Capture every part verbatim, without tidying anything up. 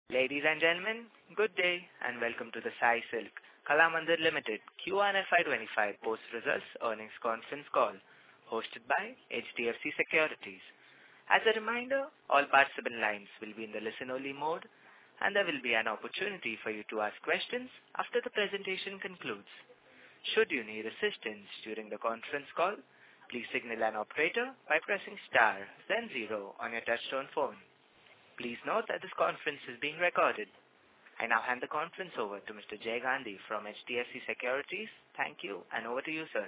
Ladies and gentlemen, good day and welcome to the Sai Silk Kalamandir Limited Q one F Y twenty-five post-results earnings conference call hosted by H D F C Securities. As a reminder, all participant lines will be in the listen-only mode and there will be an opportunity for you to ask questions after the presentation concludes. Should you need assistance during the conference call, please signal an operator by pressing star then zero on your touchtone phone. Please note that this conference is being recorded. I now hand the conference over to Mister Jay Gandhi from H D F C Securities. Thank you, and over to you, sir.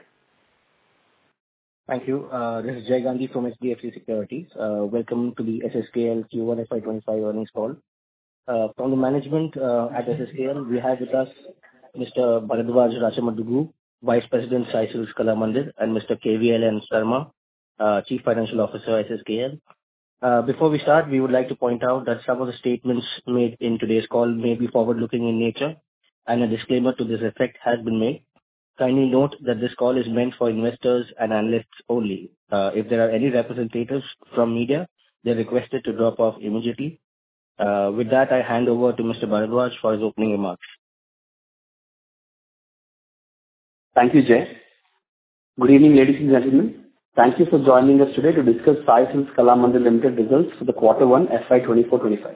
Thank you. Uh, this is Jay Gandhi from H D F C Securities. Uh, welcome to the S S K L Q one F Y twenty-five earnings call. Uh, from the management uh, at S S K L, we have with us Mister Bharadwaj Rachamadugu, Vice President, Sai Silk Kalamandir, and Mister K V L N Sharma, uh, Chief Financial Officer, S S K L. Uh, before we start, we would like to point out that some of the statements made in today's call may be forward-looking in nature, and a disclaimer to this effect has been made. Kindly note that this call is meant for investors and analysts only. Uh, if there are any representatives from media, they are requested to drop off immediately. Uh, with that, I hand over to Mister Bharadwaj for his opening remarks. Thank you, Jay. Good evening, ladies and gentlemen. Thank you for joining us today to discuss Sai Silk Kalamandir Limited results for the quarter one F Y twenty-four twenty-five.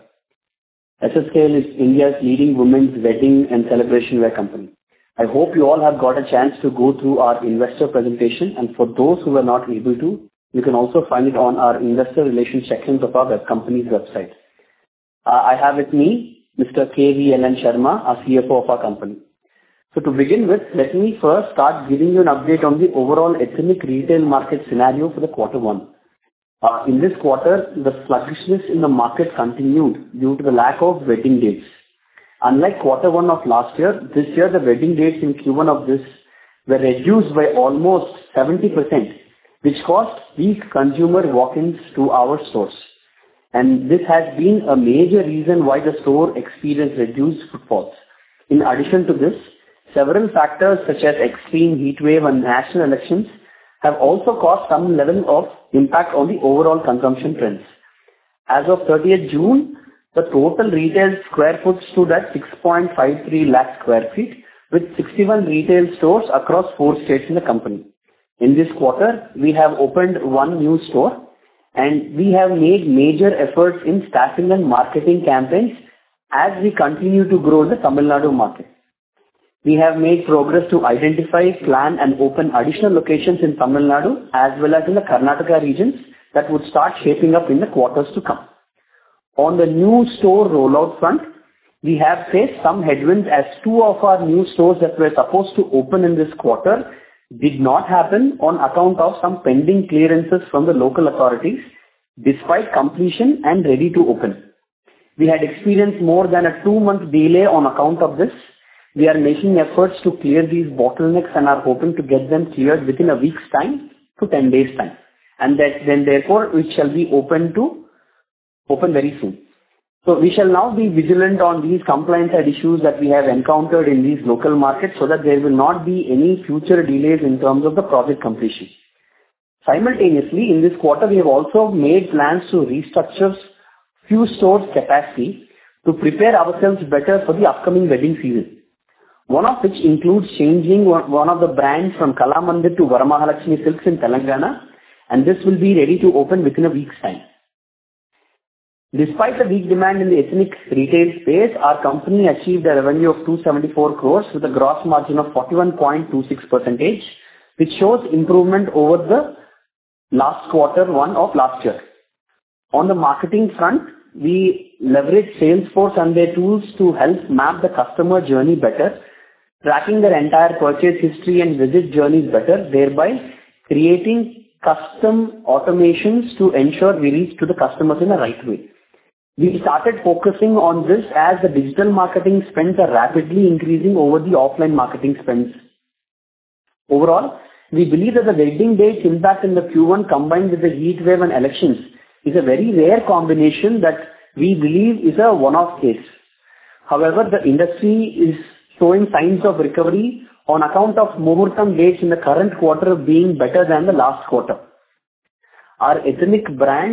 S S K L is India's leading women's wedding and celebration wear company. I hope you all have got a chance to go through our investor presentation, and for those who were not able to, you can also find it on our investor relations sections of our web company's website. Uh, I have with me Mister K V L N Sharma, our C F O of our company. So to begin with, let me first start giving you an update on the overall ethnic retail market scenario for the quarter one. Uh, in this quarter, the sluggishness in the market continued due to the lack of wedding dates. Unlike quarter one of last year, this year the wedding dates in Q one of this were reduced by almost seventy percent, which caused weak consumer walk-ins to our stores. And this has been a major reason why the store experienced reduced footfalls. In addition to this, several factors such as extreme heat wave and national elections have also caused some level of impact on the overall consumption trends. As of thirtieth June, the total retail square foot stood at six point five three lakh square feet with sixty-one retail stores across four states in the company. In this quarter, we have opened one new store and we have made major efforts in staffing and marketing campaigns as we continue to grow the Tamil Nadu market. We have made progress to identify, plan and open additional locations in Tamil Nadu as well as in the Karnataka regions that would start shaping up in the quarters to come. On the new store rollout front, we have faced some headwinds as two of our new stores that were supposed to open in this quarter did not happen on account of some pending clearances from the local authorities despite completion and ready to open. We had experienced more than a two-month delay on account of this. We are making efforts to clear these bottlenecks and are hoping to get them cleared within a week's time to ten days time. And that then therefore it shall be open to open very soon. So we shall now be vigilant on these compliance issues that we have encountered in these local markets so that there will not be any future delays in terms of the project completion. Simultaneously, in this quarter we have also made plans to restructure few stores' capacity to prepare ourselves better for the upcoming wedding season. One of which includes changing one of the brands from Kalamandir to Varamahalakshmi Silks in Telangana, and this will be ready to open within a week's time. Despite the weak demand in the ethnic retail space, our company achieved a revenue of two hundred seventy-four crores with a gross margin of forty-one point two six percent, which shows improvement over the last quarter one of last year. On the marketing front, we leverage Salesforce and their tools to help map the customer journey better, tracking their entire purchase history and visit journeys better, thereby creating custom automations to ensure we reach to the customers in the right way. We started focusing on this as the digital marketing spends are rapidly increasing over the offline marketing spends. Overall, we believe that the wedding dates impact in the Q one combined with the heat wave and elections is a very rare combination that we believe is a one-off case. However, the industry is showing signs of recovery on account of Muhurtam dates in the current quarter being better than the last quarter. Our ethnic brands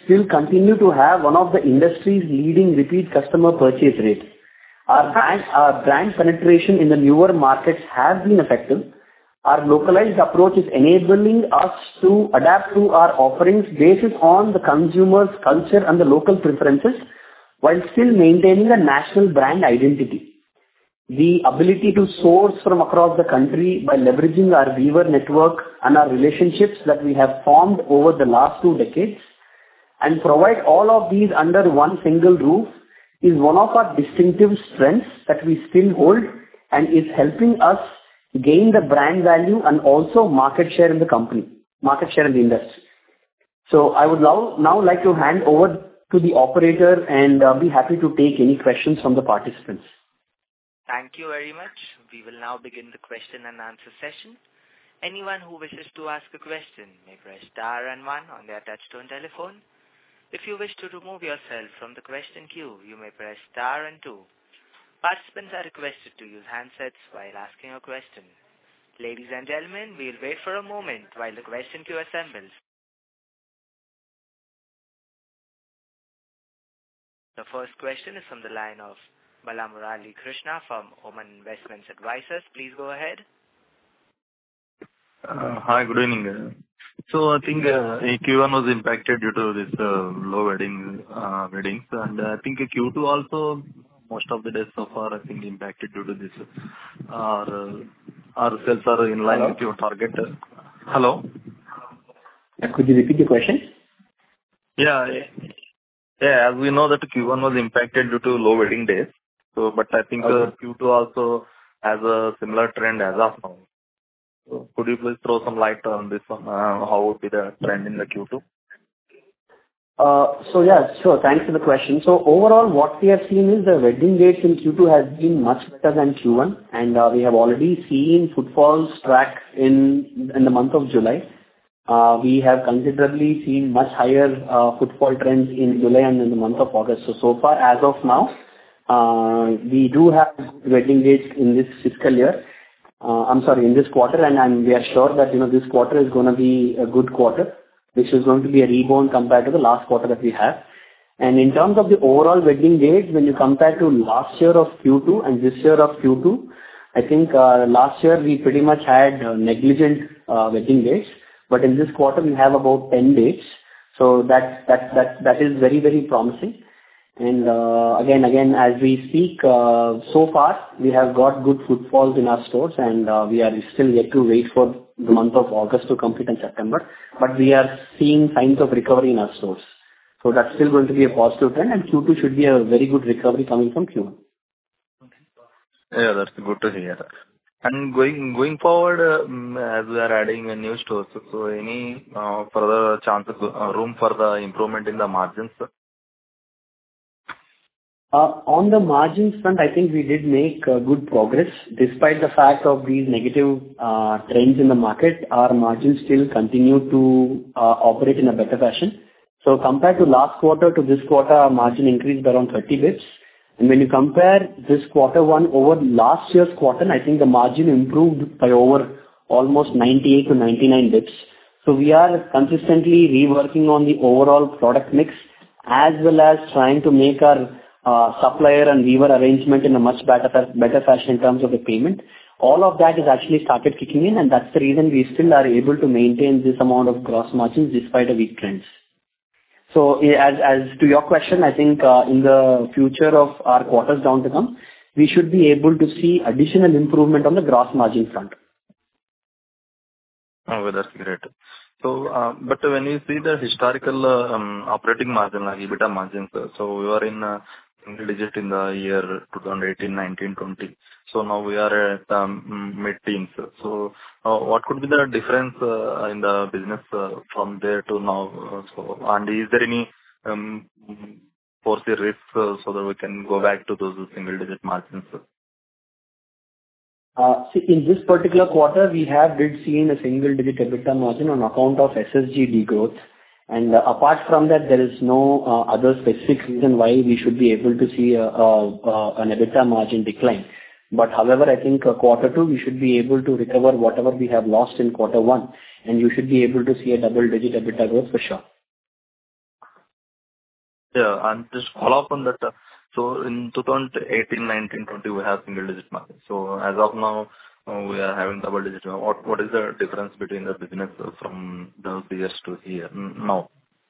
still continue to have one of the industry's leading repeat customer purchase rate. Our brand, our brand penetration in the newer markets has been effective. Our localized approach is enabling us to adapt to our offerings based on the consumer's culture and the local preferences, while still maintaining a national brand identity. The ability to source from across the country by leveraging our weaver network and our relationships that we have formed over the last two decades and provide all of these under one single roof is one of our distinctive strengths that we still hold and is helping us gain the brand value and also market share in the company, market share in the industry. So I would now, now like to hand over to the operator and uh, be happy to take any questions from the participants. Thank you very much. We will now begin the question and answer session. Anyone who wishes to ask a question may press star and one on their touchtone telephone. If you wish to remove yourself from the question queue, you may press star and two. Participants are requested to use handsets while asking a question. Ladies and gentlemen, we'll wait for a moment while the question queue assembles. The first question is from the line of Balamurali Krishna from Oman Investments Advisors. Please go ahead. Uh, hi, good evening. Uh, So I think uh, Q one was impacted due to this uh, low wedding uh, weddings, and I think Q two also most of the days so far I think impacted due to this. Our uh, our sales are in line Hello? with your target. Hello. Uh, Could you repeat the question? Yeah, yeah. As we know that Q one was impacted due to low wedding days. So, but I think uh, Okay. Q two also has a similar trend as of now. So could you please throw some light on this one? Uh, how would be the trend in the Q two? Uh, So yeah, sure. Thanks for the question. So overall, what we have seen is the wedding dates in Q two has been much better than Q one, and uh, we have already seen footfalls track in in the month of July. Uh, We have considerably seen much higher uh, footfall trends in July and in the month of August. So so far, as of now, uh, we do have wedding dates in this fiscal year. Uh, I'm sorry, in this quarter, and I'm- we are sure that, you know, this quarter is gonna be a good quarter, which is going to be a rebound compared to the last quarter that we have. And in terms of the overall wedding dates, when you compare to last year of Q two and this year of Q two, I think uh, last year we pretty much had uh, negligent uh, wedding dates, but in this quarter we have about ten dates. So that that that that is very, very promising. And uh, again, again, as we speak, uh, so far we have got good footfalls in our stores, and uh, we are still yet to wait for the month of August to complete in September. But we are seeing signs of recovery in our stores. So that's still going to be a positive trend, and Q two should be a very good recovery coming from Q one. Yeah, that's good to hear. And going going forward, um, as we are adding a new stores, so any uh, further chances, uh, room for the improvement in the margins? Sir? Uh, On the margins front, I think we did make uh, good progress. Despite the fact of these negative uh, trends in the market, our margins still continue to uh, operate in a better fashion. So compared to last quarter to this quarter, our margin increased by around thirty basis points. And when you compare this quarter one over last year's quarter, I think the margin improved by over almost ninety-eight to ninety-nine basis points. So we are consistently reworking on the overall product mix, as well as trying to make our uh, supplier and weaver arrangement in a much better better fashion in terms of the payment. All of that has actually started kicking in, and that's the reason we still are able to maintain this amount of gross margins despite the weak trends. So eh, as as to your question, I think uh, in the future of our quarters down to come, we should be able to see additional improvement on the gross margin front. Oh, that's great. So, uh, but when you see the historical uh, um, operating margin, like EBITDA margins, uh, so we were in uh, single digit in the year twenty eighteen, nineteen, twenty. So now we are at um, mid-teens. So, uh, what could be the difference uh, in the business uh, from there to now? Uh, so, and is there any um, foresee risks uh, so that we can go back to those single digit margins? Uh, See, in this particular quarter, we have did seen a single-digit EBITDA margin on account of S S G degrowth. And uh, apart from that, there is no uh, other specific reason why we should be able to see a, a, a, an EBITDA margin decline. But however, I think uh, quarter two, we should be able to recover whatever we have lost in quarter one, and you should be able to see a double-digit EBITDA growth for sure. Yeah, and just follow up on that. uh, So in twenty eighteen, nineteen, twenty, we have single-digit margin. So as of now, uh, we are having double-digit. What What is the difference between the business uh, from those years to here n- now?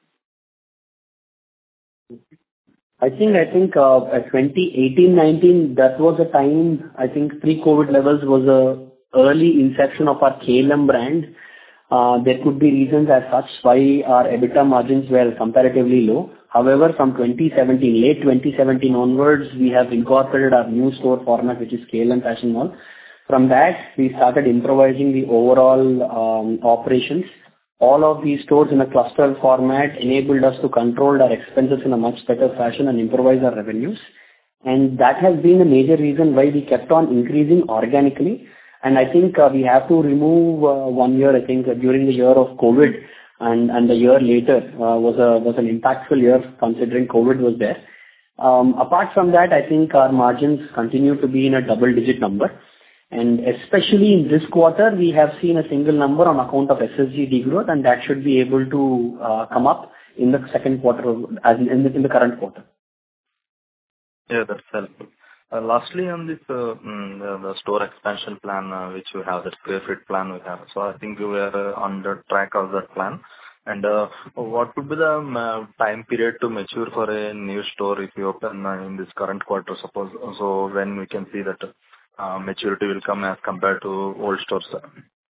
I think I think uh, at twenty eighteen nineteen, that was a time, I think pre-COVID levels was a early inception of our K L M brand. Uh, There could be reasons as such why our EBITDA margins were comparatively low. However, from twenty seventeen, late twenty seventeen onwards, we have incorporated our new store format, which is K L M Fashion Mall. From that, we started improvising the overall um, operations. All of these stores in a cluster format enabled us to control our expenses in a much better fashion and improvise our revenues. And that has been a major reason why we kept on increasing organically. And I think uh, we have to remove uh, one year, I think, uh, during the year of COVID and, and the year later uh, was a was an impactful year considering COVID was there. Um, apart from that, I think our margins continue to be in a double-digit number. And especially in this quarter, we have seen a single number on account of S S G degrowth, and that should be able to uh, come up in the second quarter, of- as in in the in the current quarter. Yeah, that's helpful. Uh, Lastly, on this, uh, mm, the the store expansion plan, uh, which we have, the square feet plan we have. So I think we are uh, on the track of that plan. And uh, what would be the um, uh, time period to mature for a new store if you open uh, in this current quarter, suppose? So when we can see that uh, maturity will come as compared to old stores? uh?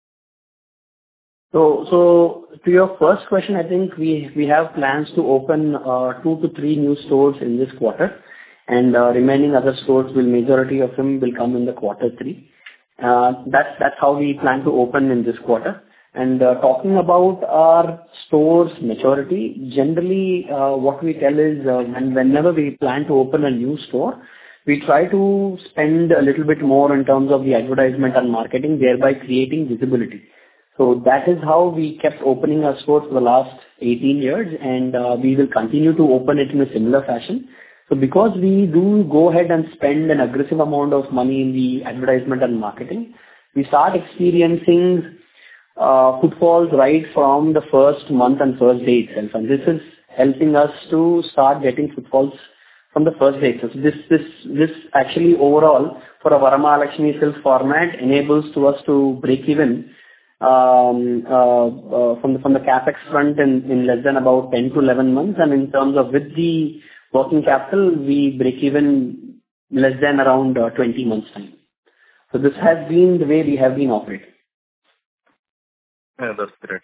So, so to your first question, I think we we have plans to open uh, two to three new stores in this quarter, and uh, remaining other stores will majority of them will come in the quarter three. Uh, That's that's how we plan to open in this quarter. And uh, talking about our stores maturity, generally, uh, what we tell is, uh, when whenever we plan to open a new store, we try to spend a little bit more in terms of the advertisement and marketing, thereby creating visibility. So that is how we kept opening our stores for the last eighteen years, and uh, we will continue to open it in a similar fashion. So because we do go ahead and spend an aggressive amount of money in the advertisement and marketing, we start experiencing uh, footfalls right from the first month and first day itself. And this is helping us to start getting footfalls from the first day itself. So this, this, this actually overall for a Varamahalakshmi Silks format enables to us to break even um, uh, uh, from the, from the capex front in, in less than about ten to eleven months. And in terms of with the working capital, we break even less than around uh, twenty months time. So this has been the way we have been operating. Yeah, that's great.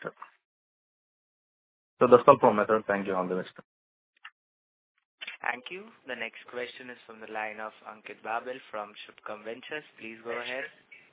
So that's all from my side. Thank you. All the best. Thank you. The next question is from the line of Ankit Babel from Shubham Ventures. Please go ahead.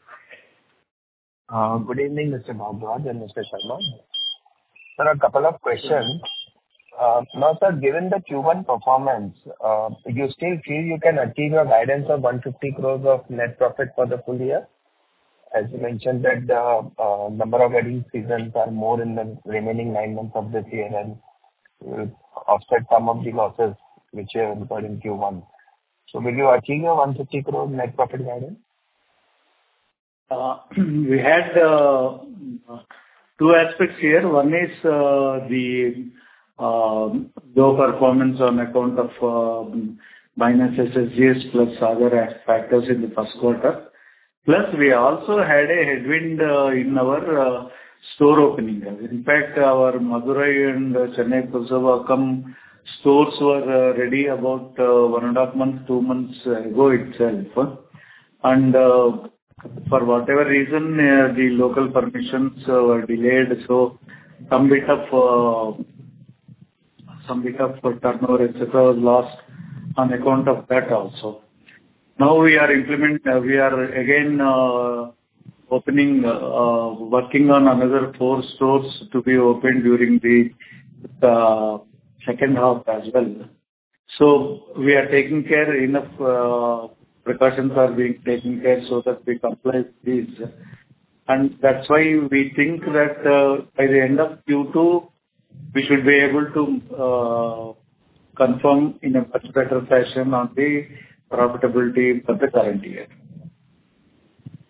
Uh, Good evening, Mister Bhagwat and Mister Sharma. Sir, a couple of questions. Uh, Now, sir, given the Q one performance, uh, you still feel you can achieve your guidance of one hundred fifty crores of net profit for the full year? As you mentioned that the uh, number of wedding seasons are more in the remaining nine months of this year and will offset some of the losses which you have incurred in Q one. So will you achieve your one hundred fifty crore net profit guidance? Uh, We had uh, two aspects here. One is uh, the uh, low performance on account of uh, minus S S G S plus other factors in the first quarter. Plus, we also had a headwind uh, in our uh, store opening. In fact, our Madurai and uh, Chennai Pursavakkam stores were uh, ready about uh, one and a half months, two months ago itself. And uh, for whatever reason, uh, the local permissions uh, were delayed, so some bit of uh, some bit of turnover, et cetera, was lost on account of that also. Now we are implement. Uh, we are again uh, opening, uh, uh, working on another four stores to be opened during the uh, second half as well. So we are taking care enough. Uh, precautions are being taken care so that we comply with these, and that's why we think that uh, by the end of Q two we should be able to uh, confirm in a much better fashion on the profitability for the current year.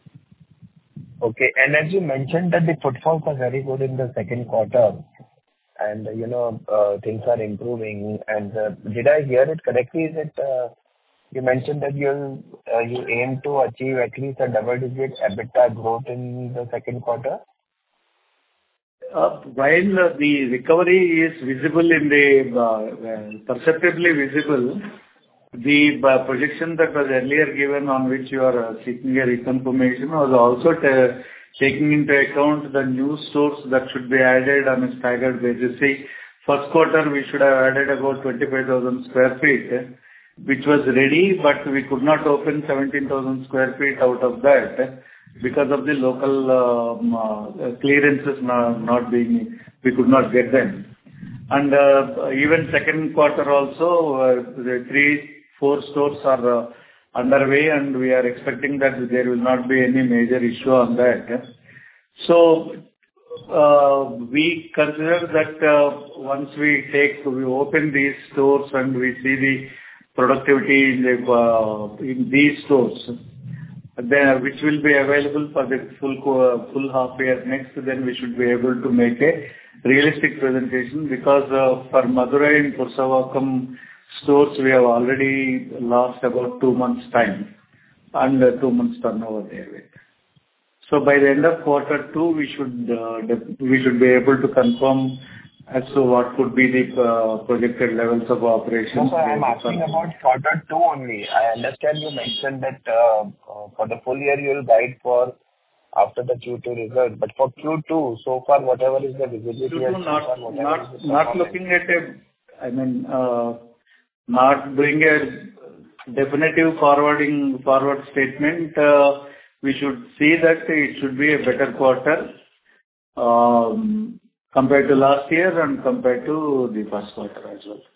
Okay. And as you mentioned that the footfalls are very good in the second quarter, and, you know, uh, things are improving. And uh, did I hear it correctly? Is it uh, you mentioned that you'll uh, you aim to achieve at least a double-digit EBITDA growth in the second quarter? Uh, While uh, the recovery is visible in the uh, perceptibly visible, the uh, projection that was earlier given on which you are uh, seeking a reconfirmation was also ta- taking into account the new stores that should be added on a staggered basis. See, first quarter we should have added about twenty-five thousand square feet, which was ready, but we could not open seventeen thousand square feet out of that because of the local um, uh, clearances not, not being, we could not get them. And uh, even second quarter also, uh, the three, four stores are uh, underway, and we are expecting that there will not be any major issue on that. So, uh, we consider that uh, once we take, we open these stores and we see the productivity in the uh, in these stores, then which will be available for the full co- full half year next, then we should be able to make a realistic presentation, because uh, for Madurai and Pursavakkam stores, we have already lost about two months' time and uh, two months turnover there with. So by the end of quarter two, we should uh, def- we should be able to confirm as to what could be the uh, projected levels of operations. No, sir, I'm asking about quarter two only. I understand you mentioned that uh, uh, for the full year you will guide for after the Q two result, but for Q two, so far, whatever is the visibility Q two, and so not, far, whatever not, is the not performance. looking at a, I mean, uh, not doing a definitive forwarding, forward statement, uh, we should see that it should be a better quarter, um, compared to last year and compared to the first quarter as well.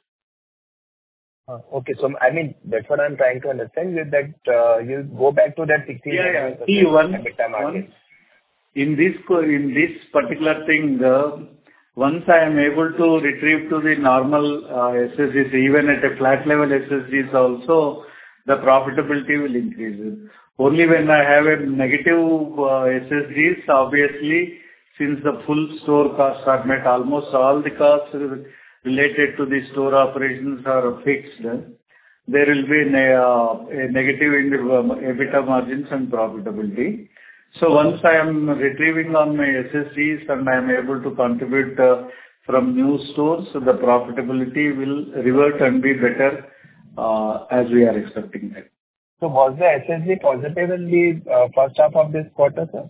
Uh, Okay. So, I mean, that's what I'm trying to understand, is that uh, you'll go back to that sixteen Yeah, yeah. percent See, one, EBITDA margin. one, in this, co- in this particular thing, uh, once I am able to retrieve to the normal uh, S S Gs, even at a flat level S S Gs also, the profitability will increase. Only when I have a negative uh, S S Gs, obviously, since the full store costs are met, almost all the costs related to the store operations are fixed, there will be ne- uh, a negative in the uh, EBITDA margins and profitability. So once I am retrieving on my S S Gs and I am able to contribute uh, from new stores, so the profitability will revert and be better uh, as we are expecting that. So was the S S G positive in the uh, first half of this quarter, sir?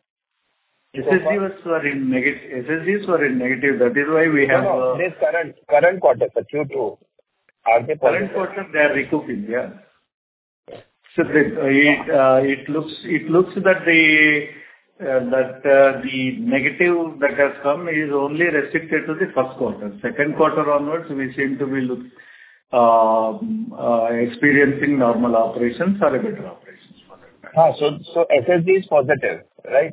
S S Gs were in negative. S S Gs were in negative. That is why we have. No, no, uh, this current current quarter, sir, Q two. Are they Current positive? quarter, they are recouping, yeah. So the, uh, it uh, it looks it looks that the uh, that uh, the negative that has come is only restricted to the first quarter. Second quarter onwards, we seem to be look um, uh, experiencing normal operations or a better operations for that matter. Ah, so so S S G is positive, right?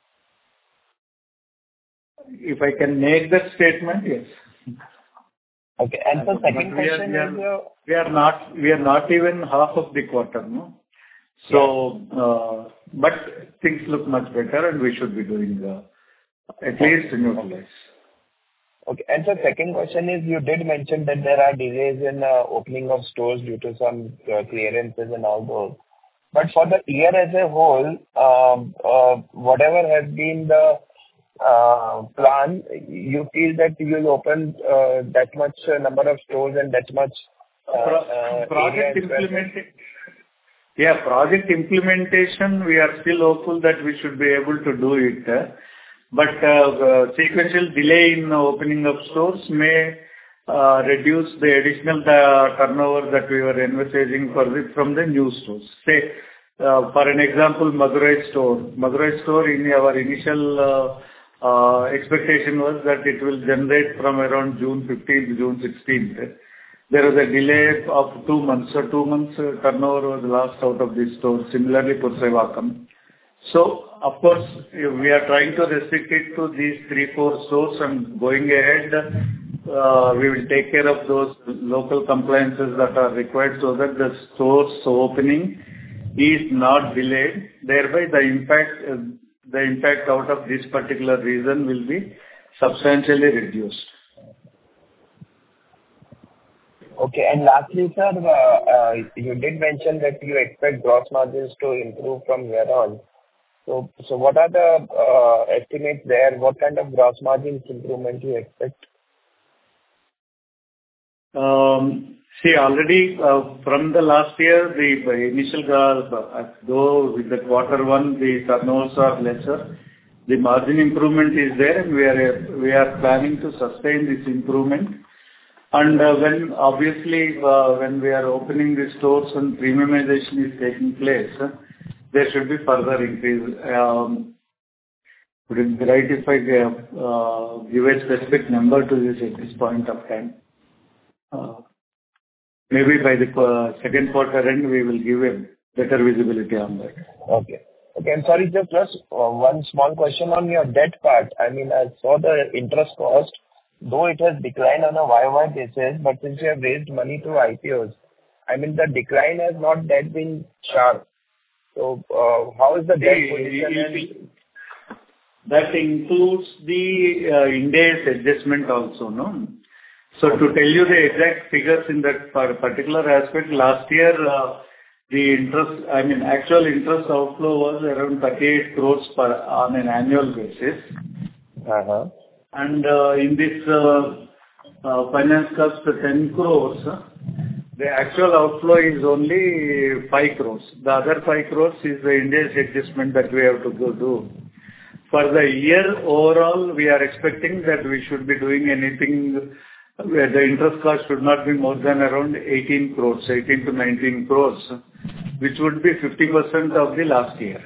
If I can make that statement, yes. Okay. And the But second we are question we is, are uh, we are not we are not even half of the quarter, no? So, uh, but things look much better, and we should be doing uh, at least neutralize. okay. And the second question is, you did mention that there are delays in uh, opening of stores due to some uh, clearances and all those. But for the year as a whole, um, uh, whatever has been the uh, plan, you feel that you'll open uh, that much uh, number of stores and that much uh, Pro- uh, Project area and square feet? implementation. Yeah, project implementation, we are still hopeful that we should be able to do it. uh, But uh, uh, sequential delay in opening of stores may uh, reduce the additional uh, turnover that we were envisaging for the, from the new stores. Say, uh, for an example, Madurai store. Madurai store, in our initial uh, uh, expectation was that it will generate from around June fifteenth, June sixteenth. There was a delay of two months. So two months uh, turnover was lost out of this store. Similarly, Pursavakkam. So of course, we are trying to restrict it to these three, four stores, and going ahead, uh, we will take care of those local compliances that are required so that the store's opening is not delayed. Thereby, the impact, uh, the impact out of this particular reason will be substantially reduced. Okay. And lastly, sir, uh, uh, you did mention that you expect gross margins to improve from here on. So, so what are the uh, estimates there? What kind of gross margins improvement you expect? Um, See, already uh, from the last year, the initial, uh, though with the quarter one, the turnovers are lesser, the margin improvement is there, and we are we are planning to sustain this improvement. And uh, when obviously, uh, when we are opening the stores and premiumization is taking place, uh, there should be further increase. Um, Would it be right if I uh, uh, give a specific number to this at this point of time? Uh, Maybe by the uh, second quarter end, we will give a better visibility on that. Okay. Okay, and sorry, just just uh, one small question on your debt part. I mean, I saw the interest cost, though it has declined on a Y O Y basis, but since you have raised money through I P Os, I mean, the decline has not that been sharp. So, uh, how is the debt position? And that includes the uh, Ind AS adjustment also, no? So to tell you the exact figures in that particular aspect, last year, uh, the interest, I mean, actual interest outflow was around thirty-eight crores per on an annual basis. Uh-huh. And uh, in this uh, uh, finance cost ten crores, uh, the actual outflow is only five crores. The other five crores is the Ind AS adjustment that we have to go do. For the year overall, we are expecting that we should be doing anything where the interest cost should not be more than around eighteen crores, eighteen to nineteen crores, which would be fifty percent of the last year.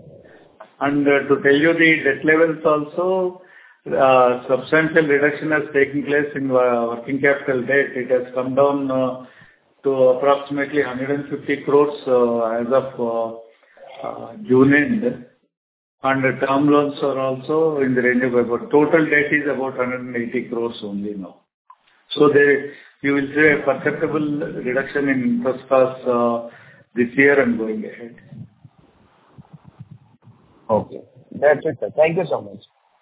And uh, to tell you the debt levels also, uh, substantial reduction has taken place in uh, working capital debt. It has come down uh, to approximately one hundred fifty crores uh, as of uh, uh, June end. And the term loans are also in the range of about, total debt is about one hundred eighty crores only now. So there, you will see a perceptible reduction in interest costs uh, this year and going ahead. Okay. That's it, sir. Thank you so much.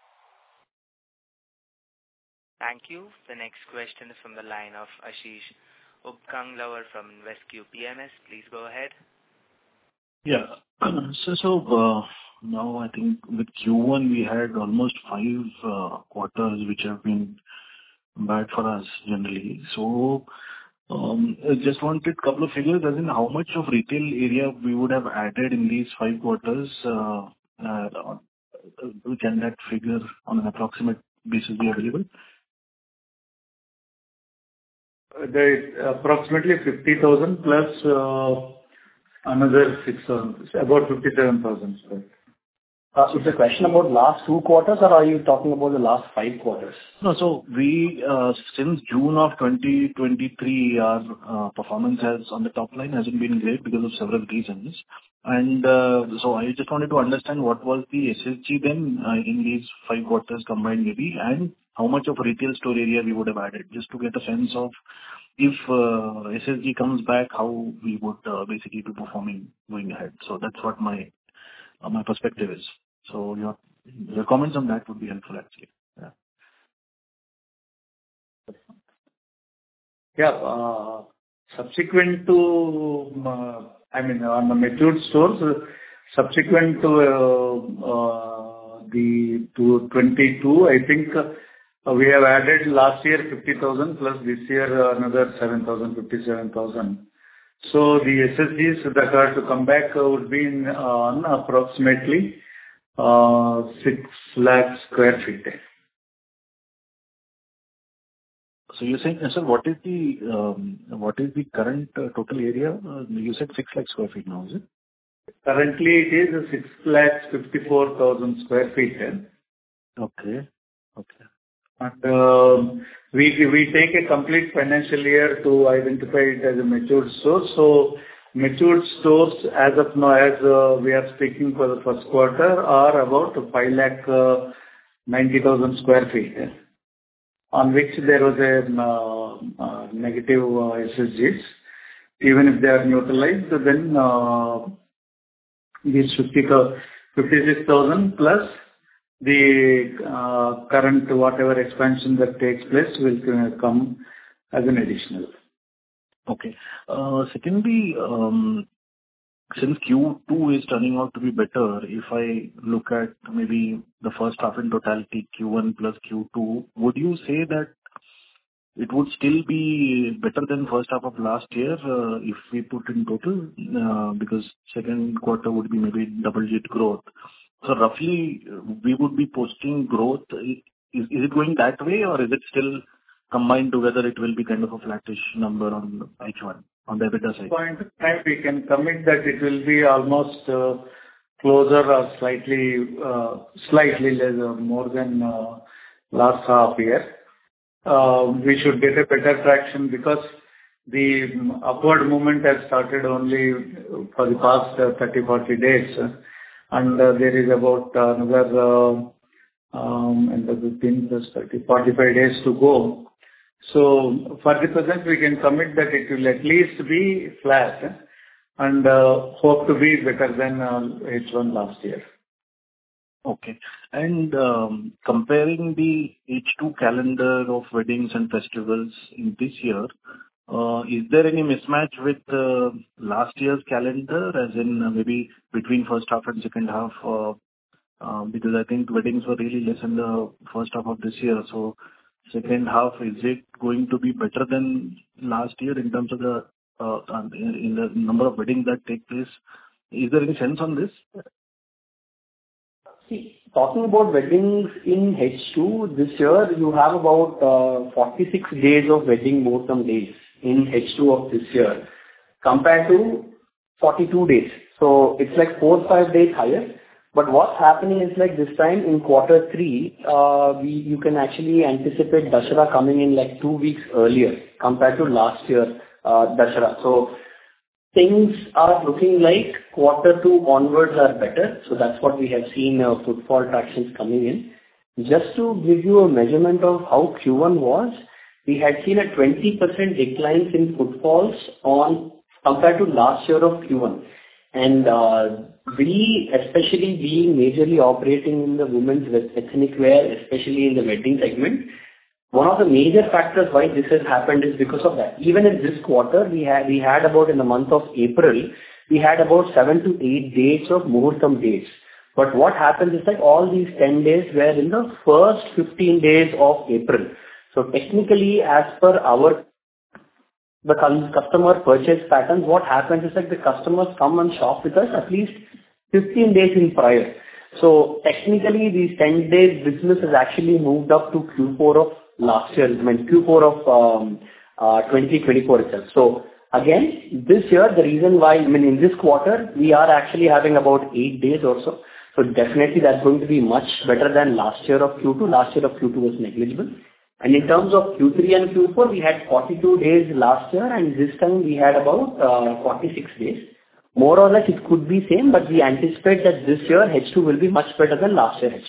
Thank you. The next question is from the line of Ashish Upganglavar from InvestQ P M S. Please go ahead. Yeah. So, so uh, now I think with Q one we had almost five uh, quarters which have been bad for us generally. So, um, I just wanted a couple of figures, as in how much of retail area we would have added in these five quarters. Uh, uh, can that figure on an approximate basis be available? There is approximately fifty thousand plus uh, another six thousand, about fifty-seven thousand square. Uh, Is the question about last two quarters, or are you talking about the last five quarters? No. So we, uh since June of twenty twenty-three, our uh performance has, on the top line, hasn't been great because of several reasons. And uh so I just wanted to understand what was the S S G then uh in these five quarters combined maybe, and how much of retail store area we would have added, just to get a sense of if uh S S G comes back, how we would uh basically be performing going ahead. So that's what my uh, my perspective is. So your your comments on that would be helpful, actually. Yeah. Yeah. uh, Subsequent to, uh, I mean, on the matured stores, uh, subsequent to uh, uh, the to twenty-two, I think uh, we have added last year fifty thousand, plus this year uh, another seven thousand, fifty-seven thousand. So the S S Gs that are to come back uh, would be in, uh, on approximately uh, six lakh square feet. So you're saying, sir, what is the um, what is the current uh, total area? Uh, you said six lakh square feet now, is it? Currently, it is six lakh fifty-four thousand square feet. Okay. Okay. And um, we we take a complete financial year to identify it as a matured store. So matured stores, as of now, as uh, we are speaking for the first quarter, are about five lakh ninety thousand square feet, on which there was a uh, uh, negative uh, S S Gs. Even if they are neutralized, then uh, these fifty-six thousand plus the uh, current whatever expansion that takes place will uh, come as an additional. Okay. Uh, Secondly, um, since Q two is turning out to be better, if I look at maybe the first half in totality, Q one plus Q two, would you say that it would still be better than first half of last year, uh, if we put in total? Uh, Because second quarter would be maybe double-digit growth. So roughly, uh, we would be posting growth. I- Is is it going that way, or is it still combined together, it will be kind of a flattish number on H one, on the EBITDA side? Point of time, we can commit that it will be almost uh, closer or slightly uh, slightly less or more than uh, last half year. Uh, We should get a better traction because the upward movement has started only for the past uh, thirty, forty days. uh, and uh, There is about another uh, um, and the fifteen plus thirty, forty-five days to go. So for the present, we can commit that it will at least be flat and uh, hope to be better than uh, H one last year. Okay. And um, comparing the H two calendar of weddings and festivals in this year, uh, is there any mismatch with uh, last year's calendar, as in uh, maybe between first half and second half? uh, uh, Because I think weddings were really less in the first half of this year. So second half, is it going to be better than last year in terms of the uh, uh, in in the number of weddings that take place? Is there any sense on this? See, talking about weddings in H two, this year you have about uh, forty-six days of wedding muhurtam days in H two of this year compared to forty-two days. So it's like four, five days higher. But what's happening is like this time in quarter three, uh, we you can actually anticipate Dussehra coming in like two weeks earlier compared to last year uh, Dussehra. So things are looking like quarter two onwards are better. So that's what we have seen, uh, footfall tractions coming in. Just to give you a measurement of how Q one was, we had seen a twenty percent decline in footfalls on compared to last year of Q one. And uh, we, especially being majorly operating in the women's ethnic wear, especially in the wedding segment, one of the major factors why this has happened is because of that. Even in this quarter, we had we had about in the month of April, we had about seven to eight days of muhurtam days. But what happens is like all these ten days were in the first fifteen days of April. So technically, as per our the customer purchase patterns, what happens is like the customers come and shop with us at least fifteen days in prior. So technically, these ten days business has actually moved up to Q four of last year, I mean Q four of um, uh, twenty twenty-four itself. So again, this year, the reason why, I mean in this quarter, we are actually having about eight days or so. So definitely that's going to be much better than last year of Q two. Last year of Q two was negligible. And in terms of Q three and Q four, we had forty-two days last year, and this time we had about uh, forty-six days. More or less, it could be same, but we anticipate that this year H two will be much better than last year H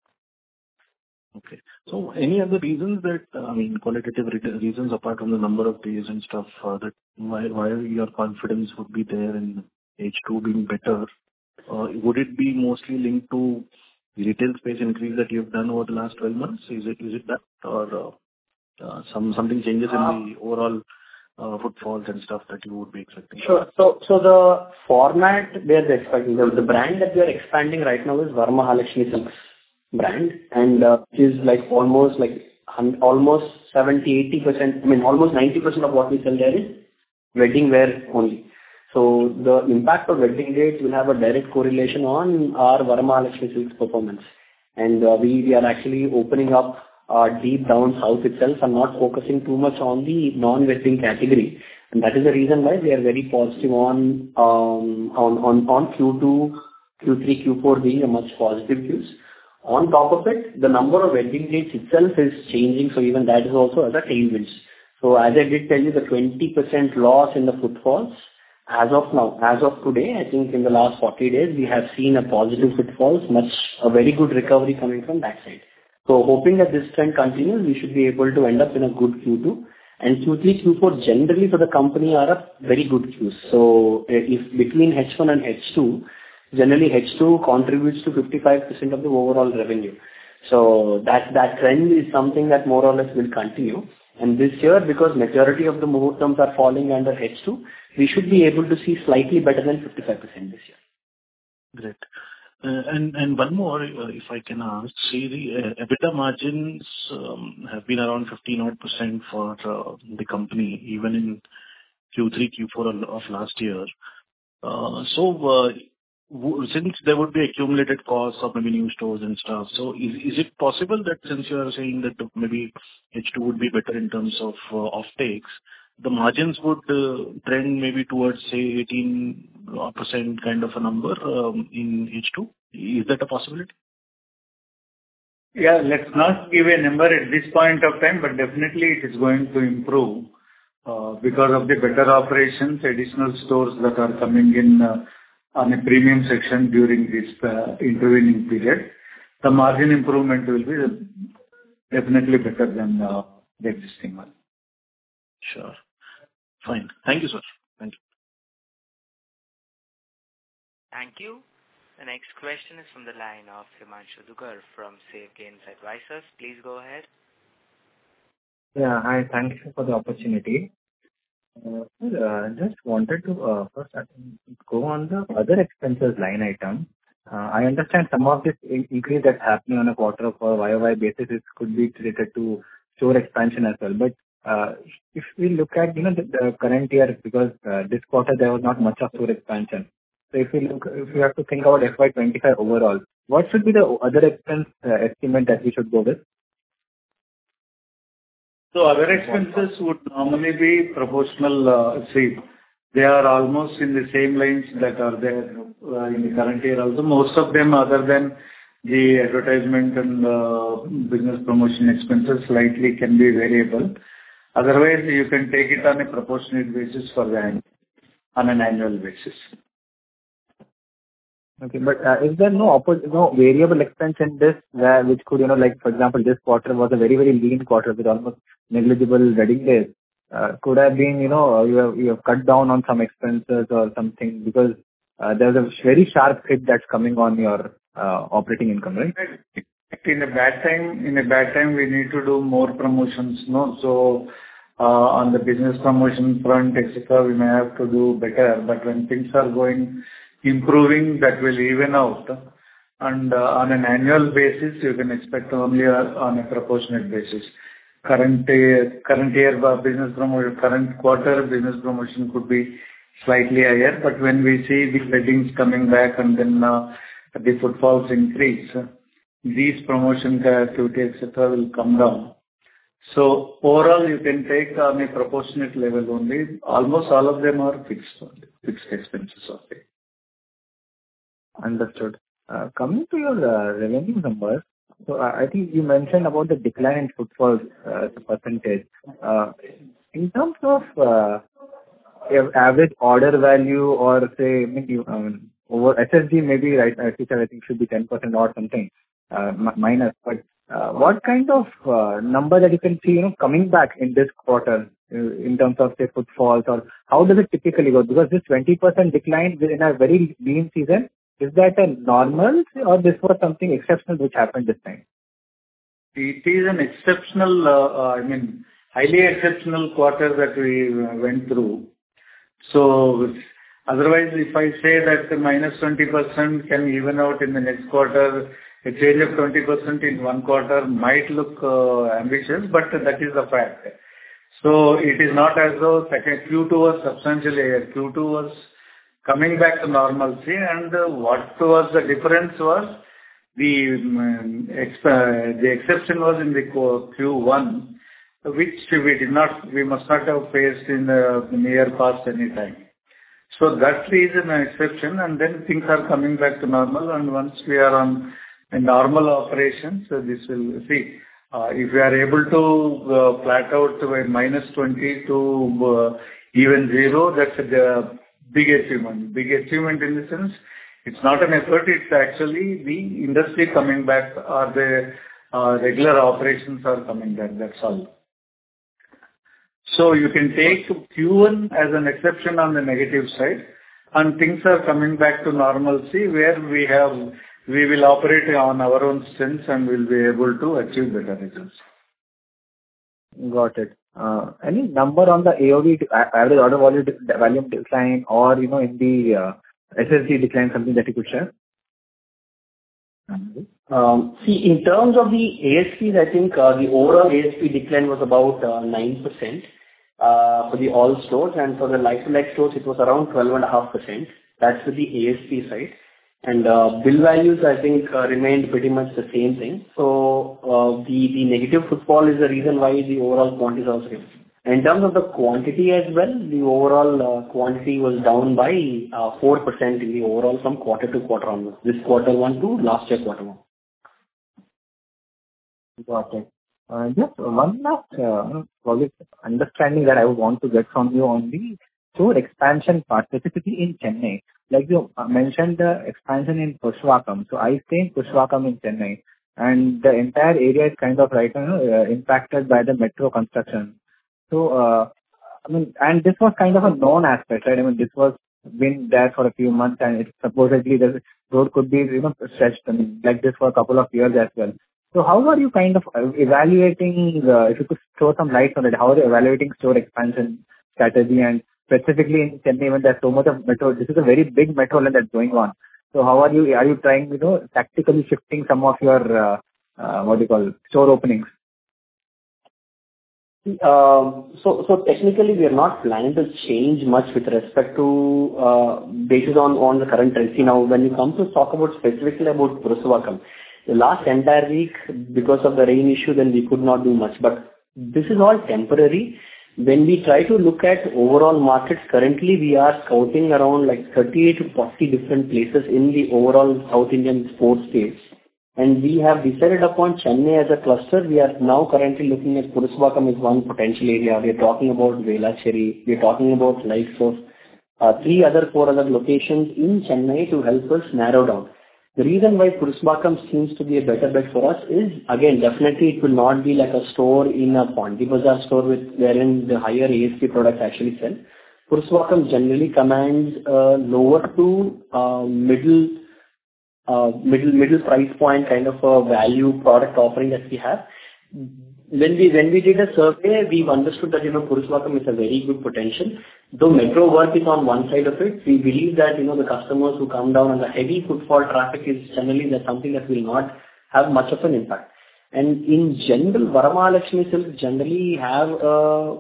two. Okay. So any other reasons that, uh, I mean, qualitative re- reasons apart from the number of days and stuff, uh, that why why your confidence would be there in H two being better? Uh, Would it be mostly linked to the retail space increase that you've done over the last twelve months? Is it is it that, or uh, uh, some something changes in the overall uh, footfalls and stuff that you would be expecting? Sure. So so the format we are expecting, the the brand that we are expanding right now is Varamahalakshmi Silks brand, and uh, is like almost like hun- almost seventy eighty percent, I mean, almost ninety percent of what we sell there is wedding wear only. So the impact of wedding dates will have a direct correlation on our Varamahalakshmi Silks performance. And uh, we, we are actually opening up uh, deep down south itself and not focusing too much on the non-wedding category. And that is the reason why we are very positive on um, on, on, on Q two, Q three, Q four being a much positive views. On top of it, the number of wedding dates itself is changing, so even that is also as a tailwinds. So as I did tell you, the twenty percent loss in the footfalls, as of now, as of today, I think in the last forty days, we have seen a positive footfalls, much, a very good recovery coming from that side. So hoping that this trend continues, we should be able to end up in a good Q two. And Q three, Q four generally for the company are a very good Qs. So if between H one and H two, generally H two contributes to fifty-five percent of the overall revenue. So that, that trend is something that more or less will continue. And this year, because majority of the Muhurtams are falling under H two, we should be able to see slightly better than fifty-five percent this year. Great. Uh, And and one more, uh, if I can ask. See, the uh, EBITDA margins um, have been around fifteen odd percent for uh, the company, even in Q three, Q four of of last year. Uh, So, uh, w- since there would be accumulated costs of maybe new stores and stuff, so is is it possible that since you are saying that maybe H two would be better in terms of uh, offtakes, the margins would uh, trend maybe towards, say, eighteen percent kind of a number um, in H two? Is that a possibility? Yeah, let's not give a number at this point of time, but definitely it is going to improve uh, because of the better operations, additional stores that are coming in uh, on a premium section during this uh, intervening period. The margin improvement will be definitely better than uh, the existing one. Sure. Fine. Thank you, sir. Thank you. Thank you. The next question is from the line of Himanshu Dugar from Save Gains Advisors. Please go ahead. Yeah. Hi. Thank you for the opportunity. Uh, sir, uh, just wanted to uh, first uh, go on the other expenses line item. Uh, I understand some of this in- increase that's happening on a quarter or Y O Y basis, it could be related to store expansion as well. But uh, if we look at, you know, the the current year, because uh, this quarter there was not much of store expansion. So if we look, if we have to think about F Y twenty-five overall, what should be the other expense uh, estimate that we should go with? So other expenses would normally be proportional. uh, See, they are almost in the same lines that are there uh, in the current year also. Most of them, other than the advertisement and uh, business promotion expenses, slightly can be variable. Otherwise, you can take it on a proportionate basis for the an- on an annual basis. Okay. But uh, is there no oppo- no variable expense in this where which could, you know, like, for example, this quarter was a very, very lean quarter with almost negligible wedding days. Uh, Could have been, you know, uh, you have you have cut down on some expenses or something because uh, there's a very sharp hit that's coming on your uh, operating income, right? In a bad time, in a bad time, we need to do more promotions, no? So, uh, on the business promotion front, et cetera, we may have to do better. But when things are going improving, that will even out. And uh, on an annual basis, you can expect only uh, on a proportionate basis. Current year, current year uh, business promotion, current quarter business promotion could be slightly higher, but when we see the weddings coming back and then uh, the footfalls increase, uh, these promotion activity, et cetera, will come down. So overall, you can take on a proportionate level only. Almost all of them are fixed only, fixed expenses only. Understood. Uh, Coming to your uh, revenue numbers, so I I think you mentioned about the decline in footfalls uh, as a percentage. Uh, In terms of uh, av- average order value or say, maybe um, over S S G, maybe, right, as you said, I think should be ten percent or something uh, mi- minus. But uh, what kind of uh, number that you can see, you know, coming back in this quarter uh, in terms of, say, footfalls, or how does it typically go? Because this twenty percent decline in a very lean season, is that a normal or this was something exceptional which happened this time? It is an exceptional, uh, uh, I mean, highly exceptional quarter that we uh, went through. So otherwise, if I say that the minus twenty percent can even out in the next quarter, a change of twenty percent in one quarter might look uh, ambitious, but that is the fact. So it is not as though second Q two was substantially higher. Q two was coming back to normalcy, and uh, what was the difference was the um, ex- uh, the exception was in the co- Q one, which we did not, we must not have faced in the near past any time. So that is an exception, and then things are coming back to normal, and once we are on a normal operations, so this will see. Uh, if we are able to uh, flat out to a minus twenty to uh, even zero, that's a big achievement. Big achievement in the sense, it's not an effort, it's actually the industry coming back, or the uh, regular operations are coming back, that's all. So you can take Q one as an exception on the negative side, and things are coming back to normalcy, where we have, we will operate on our own strengths and will be able to achieve better results. Got it. uh, any number on the A O V, average order volume volume decline, or, you know, in the uh, S S G decline, something that you could share? Um, see, in terms of the A S Ps, I think uh, the overall A S P decline was about uh, nine percent uh, for the all stores, and for the like-to-like stores, it was around twelve point five percent. That's for the A S P side. And uh, bill values, I think, uh, remained pretty much the same thing. So uh, the, the negative footfall is the reason why the overall quantity is also given. In terms of the quantity as well, the overall uh, quantity was down by uh, four percent in the overall from quarter to quarter onwards. This quarter one to last year quarter one. Got it. Uh, Just one last uh, probably understanding that I would want to get from you on the store expansion part, specifically in Chennai. Like you uh, mentioned the expansion in Pushwakam. So I stay in Pushwakam in Chennai, and the entire area is kind of right now uh, impacted by the metro construction. So, uh, I mean, and this was kind of a known aspect, right? I mean, this was been there for a few months, and it supposedly the road could be, you know, stretched, I mean, like this for a couple of years as well. So how are you kind of evaluating, uh, if you could throw some light on it, how are you evaluating store expansion strategy, and specifically in Chennai when there's so much of metro, this is a very big metro line that's going on. So how are you, are you trying, you know, tactically shifting some of your, uh, uh, what do you call, store openings? Um, so, so technically we are not planning to change much with respect to, uh, based on, on the current trend. See, now when you come to talk about specifically about Purushavakkam, the last entire week, because of the rain issue, then we could not do much. But this is all temporary. When we try to look at overall markets, currently we are scouting around like thirty-eight to forty different places in the overall South Indian four states. And we have decided upon Chennai as a cluster. We are now currently looking at Purushavakkam as one potential area. We are talking about Velachery. We are talking about likes of uh, three other, four other locations in Chennai to help us narrow down. The reason why Purushavakkam seems to be a better bet for us is, again, definitely it will not be like a store in a Pondy Bazaar store with wherein the higher A S P products actually sell. Purushavakkam generally commands uh, lower to uh, middle uh, middle middle price point kind of a value product offering that we have. When we when we did a survey, we've understood that, you know, Purushavakkam is a very good potential. Though metro work is on one side of it, we believe that, you know, the customers who come down and the heavy footfall traffic is generally that something that will not have much of an impact. And in general, Varamahalakshmi Silks generally have a,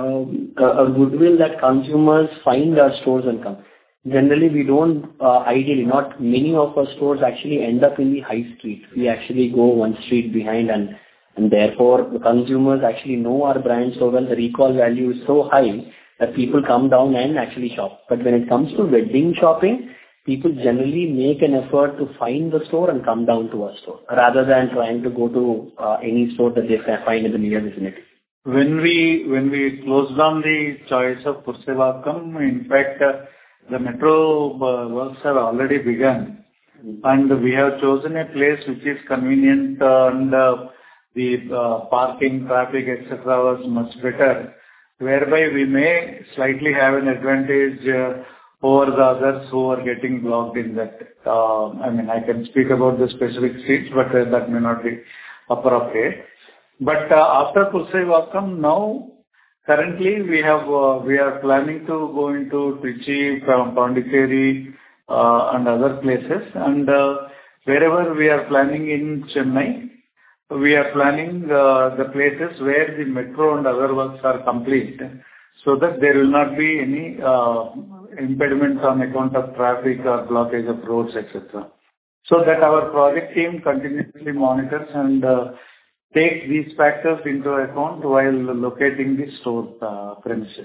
a, a goodwill that consumers find our stores and come. Generally, we don't, uh, ideally, not many of our stores actually end up in the high street. We actually go one street behind, and and therefore the consumers actually know our brand so well. The recall value is so high that people come down and actually shop. But when it comes to wedding shopping, people generally make an effort to find the store and come down to our store, rather than trying to go to uh, any store that they find in the near vicinity. When we when we closed down the choice of Purushavakkam, in fact, uh, the metro uh, works have already begun, mm-hmm. and we have chosen a place which is convenient, uh, and uh, the uh, parking, traffic, et cetera was much better, whereby we may slightly have an advantage uh, over the others who are getting blocked in that. Uh, I mean, I can speak about the specific streets, but uh, that may not be appropriate. But uh, after Purushavakkam, now currently we have uh, we are planning to go into Trichy, Pondicherry, uh, and other places, and uh, wherever we are planning in Chennai, we are planning uh, the places where the metro and other works are complete, so that there will not be any uh, impediments on account of traffic or blockage of roads, et cetera. So that our project team continuously monitors and uh, takes these factors into account while locating the store uh, premises.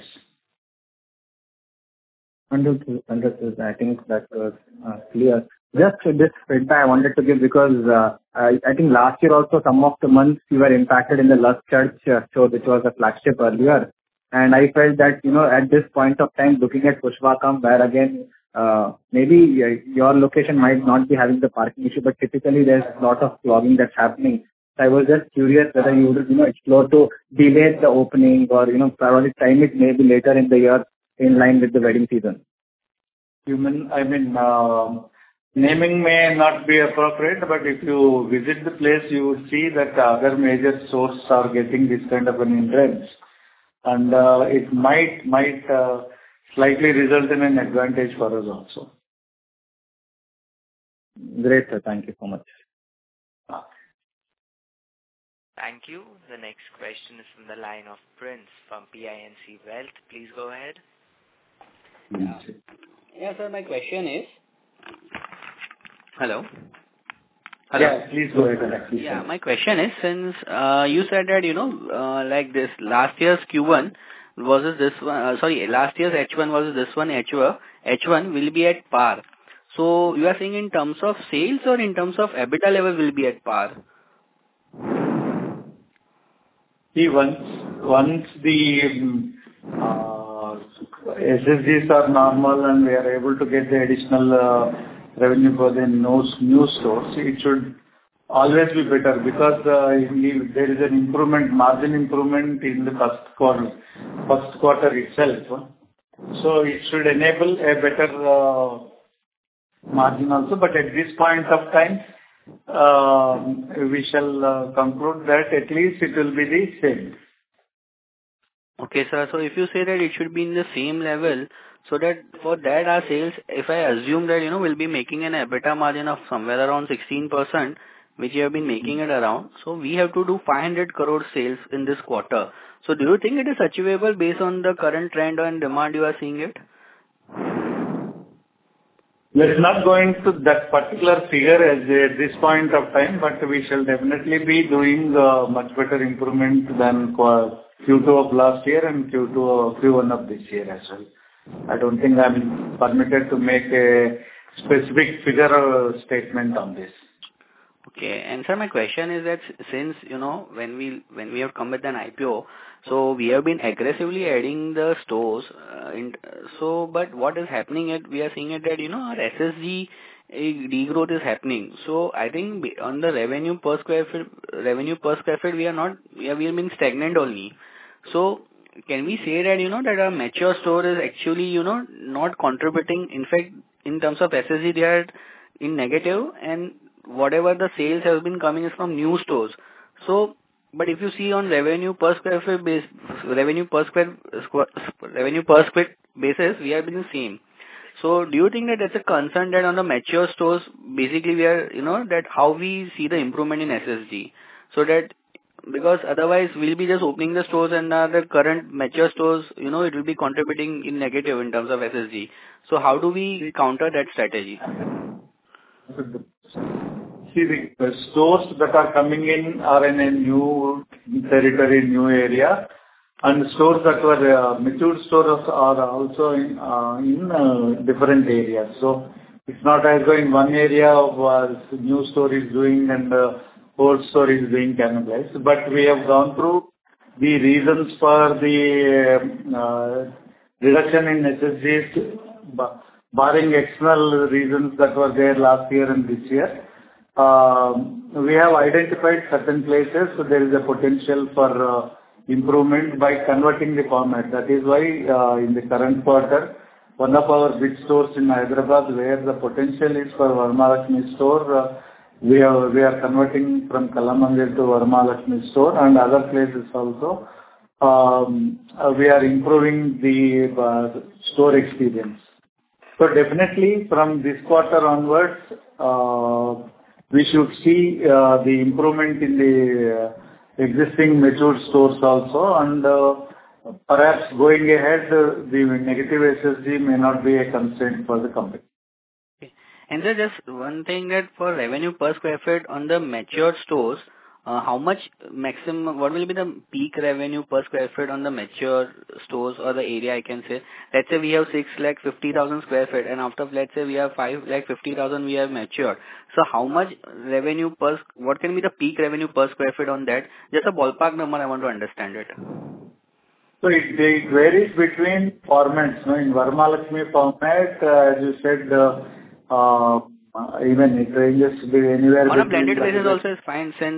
Understood. Understood. I think that was uh, clear. Just this feedback I wanted to give because uh, I, I think last year also some of the months you were impacted in the Lust Church uh, store, which was a flagship earlier. And I felt that, you know, at this point of time, looking at Pushwakam, where again, uh, maybe uh, your location might not be having the parking issue, but typically there's a lot of clogging that's happening. So I was just curious whether you would, you know, explore to delay the opening or, you know, probably time it maybe later in the year in line with the wedding season. You mean, I mean, uh, naming may not be appropriate, but if you visit the place, you would see that other major stores are getting this kind of an entrance. and uh, it might might uh, slightly result in an advantage for us also. Great, sir. Thank you so much. Thank you. The next question is from the line of Prince from P I N C Wealth. Please go ahead. Yeah. Yeah, sir, my question is... Hello? Hello? Yeah, please go ahead. Please yeah, my question is, since uh, you said that, you know, uh, like this, last year's Q one versus this one, uh, sorry, last year's H one versus this one, H one, H one will be at par. So, you are saying in terms of sales or in terms of EBITDA level will be at par? See, once, once the um, uh, S S Gs are normal and we are able to get the additional uh, revenue for the new, new stores, it should always be better because uh, if there is an improvement, margin improvement in the first quarter, first quarter itself. So it should enable a better uh, margin also. But at this point of time, uh, we shall uh, conclude that at least it will be the same. Okay, sir. So if you say that it should be in the same level, so that for that our sales, if I assume that, you know, we'll be making an EBITDA margin of somewhere around sixteen percent, which you have been making it around, so we have to do five hundred crore sales in this quarter. So do you think it is achievable based on the current trend and demand you are seeing it? Let's not go into that particular figure as at this point of time, but we shall definitely be doing uh, much better improvement than Q two of last year and Q two of Q one of this year as well. I don't think I'm permitted to make a specific figure or statement on this. Okay. And sir, my question is that since, you know, when we when we have come with an I P O, so we have been aggressively adding the stores. Uh, in, so, but what is happening is we are seeing it that, you know, our S S G uh, degrowth is happening. So, I think on the revenue per square feet, revenue per square feet, we are not, we have been stagnant only. So, can we say that, you know, that our mature store is actually, you know, not contributing? In fact, in terms of S S G, they are in negative, and whatever the sales have been coming is from new stores. So, but if you see on revenue per square feet base, revenue per square, square revenue per square basis, we have been the same. So, do you think that that's a concern that on the mature stores, basically we are, you know, that how we see the improvement in S S G, so that because otherwise we'll be just opening the stores and uh, the current mature stores, you know, it will be contributing in negative in terms of S S G. So, how do we counter that strategy? See, the stores that are coming in are in a new territory, new area, and stores that were uh, mature stores are also in uh, in uh, different areas. So it's not as though in one area was uh, new store is doing and uh, old store is being cannibalized. But we have gone through the reasons for the uh, reduction in S S Gs, barring external reasons that were there last year and this year. Uh, we have identified certain places, so there is a potential for uh, improvement by converting the format. That is why uh, in the current quarter, one of our big stores in Hyderabad, where the potential is for Varamahalakshmi store, uh, we are we are converting from Kalamandir to Varamahalakshmi store, and other places also. Um, uh, we are improving the uh, store experience. So definitely from this quarter onwards, uh, we should see uh, the improvement in the uh, existing mature stores also, and uh, perhaps going ahead, uh, the negative S S G may not be a constraint for the company. Okay. And then just one thing that for revenue per square feet on the mature stores, uh, how much maximum, what will be the peak revenue per square feet on the mature stores or the area I can say? Let's say we have six lakh fifty thousand square feet, and after let's say we have five lakh fifty thousand we have matured. So how much revenue per, what can be the peak revenue per square feet on that? Just a ballpark number, I want to understand it. So it, it varies between formats. No? In Varamahalakshmi format, uh, as you said, uh, uh, even it ranges to be anywhere. On a blended basis also is fine since.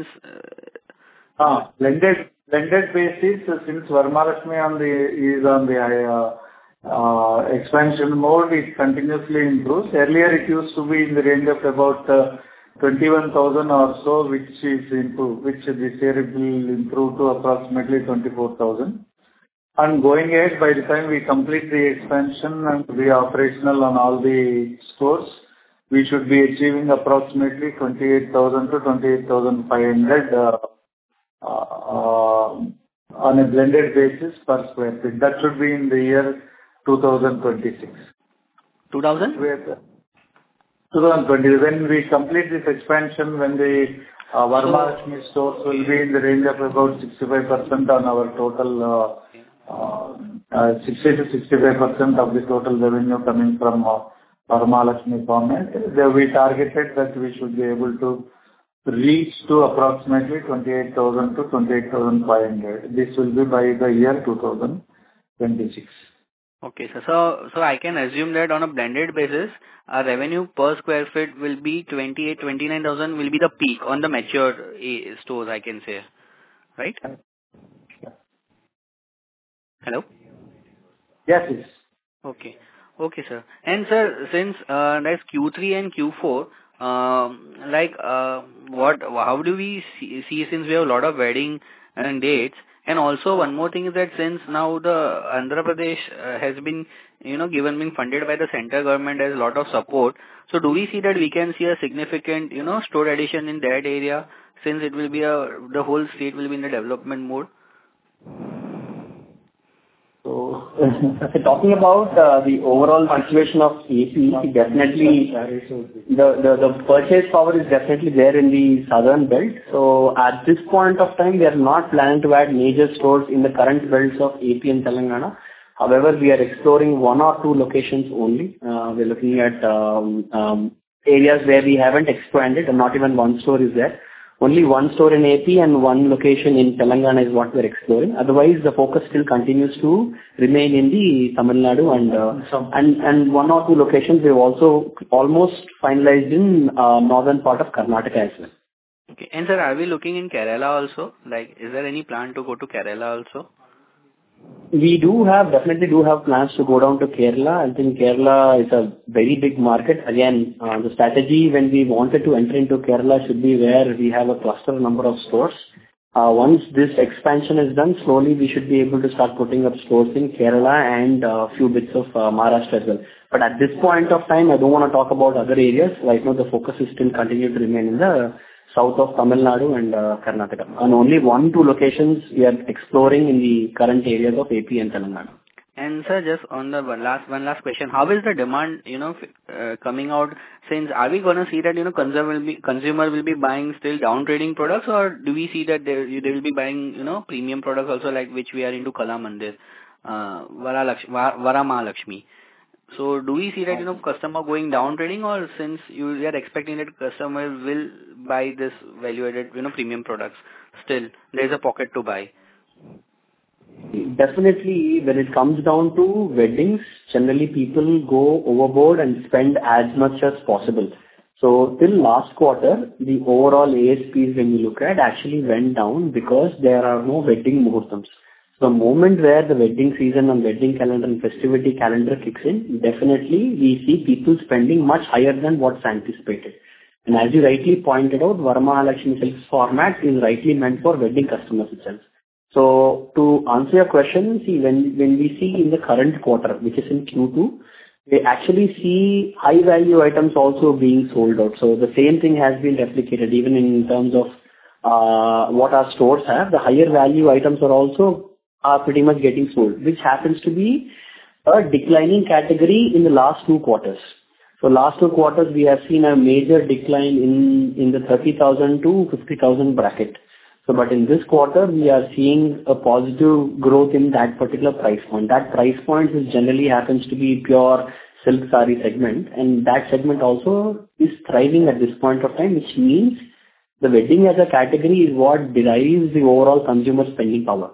Uh, uh, blended blended basis, uh, since Varamahalakshmi on the is on the uh, uh, expansion mode, it continuously improves. Earlier it used to be in the range of about uh, twenty-one thousand or so, which is improved, which this year it will improve to approximately twenty-four thousand. And going ahead, by the time we complete the expansion and be operational on all the stores, we should be achieving approximately twenty-eight thousand to twenty-eight thousand five hundred uh, uh, on a blended basis per square feet. That should be in the year two thousand twenty-six. two thousand? twenty twenty. When we complete this expansion, when the uh, Varamahalakshmi stores will be in the range of about sixty-five percent on our total, uh, uh, uh, sixty to sixty-five percent of the total revenue coming from uh, Varamahalakshmi format. There we targeted that we should be able to reach to approximately twenty-eight thousand to twenty-eight thousand five hundred. This will be by the year two thousand twenty-six. Okay, sir. So, so I can assume that on a blended basis, our revenue per square feet will be twenty-eight, twenty-nine thousand will be the peak on the mature eh, stores, I can say. Right? Hello? Yes, yes. Okay. Okay, sir. And sir, since uh, that's Q three and Q four, um, like uh, what, how do we see, see since we have a lot of wedding and dates? And also one more thing is that since now the Andhra Pradesh uh, has been, you know, given, being funded by the central government as a lot of support. So do we see that we can see a significant, you know, store addition in that area since it will be a, the whole state will be in the development mode? So, talking about uh, the overall situation of A P, definitely the, the, the purchase power is definitely there in the southern belt. So, at this point of time, we are not planning to add major stores in the current belts of A P and Telangana. However, we are exploring one or two locations only. Uh, we're looking at um, um, areas where we haven't expanded and not even one store is there. Only one store in A P and one location in Telangana is what we're exploring. Otherwise, the focus still continues to remain in the Tamil Nadu and uh, and and one or two locations we've also almost finalized in uh, northern part of Karnataka as well. Okay. And sir, are we looking in Kerala also? Like, is there any plan to go to Kerala also? We do have, definitely do have plans to go down to Kerala. I think Kerala is a very big market. Again, uh, the strategy when we wanted to enter into Kerala should be where we have a cluster number of stores. Uh, once this expansion is done, slowly we should be able to start putting up stores in Kerala and a uh, few bits of uh, Maharashtra as well. But at this point of time, I don't want to talk about other areas. Right now, the focus is still continue to remain in the south of Tamil Nadu and uh, Karnataka. And only one, two locations we are exploring in the current areas of A P and Telangana. And sir, just on the one last one last question, how is the demand, you know, uh, coming out? Since are we going to see that, you know, consumer will be consumer will be buying still down trading products, or do we see that they they will be buying, you know, premium products also, like which we are into Kala Mandir, uh, Varamahalakshmi. So do we see that, you know, customer going down trading, or since you are expecting that customer will buy this value added, you know, premium products, still there is a pocket to buy? Definitely, when it comes down to weddings, generally people go overboard and spend as much as possible. So till last quarter, the overall A S Ps when you look at actually went down because there are no wedding muhurtams. The moment where the wedding season and wedding calendar and festivity calendar kicks in, definitely we see people spending much higher than what's anticipated. And as you rightly pointed out, Varamahalakshmi Silks format is rightly meant for wedding customers itself. So to answer your question, see, when, when we see in the current quarter, which is in Q two, we actually see high value items also being sold out. So the same thing has been replicated even in terms of uh, what our stores have. The higher value items are also are pretty much getting sold, which happens to be a declining category in the last two quarters. So last two quarters, we have seen a major decline in, in the thirty thousand to fifty thousand bracket. So, but in this quarter, we are seeing a positive growth in that particular price point. That price point is generally happens to be pure silk saree segment, and that segment also is thriving at this point of time, which means the wedding as a category is what derives the overall consumer spending power.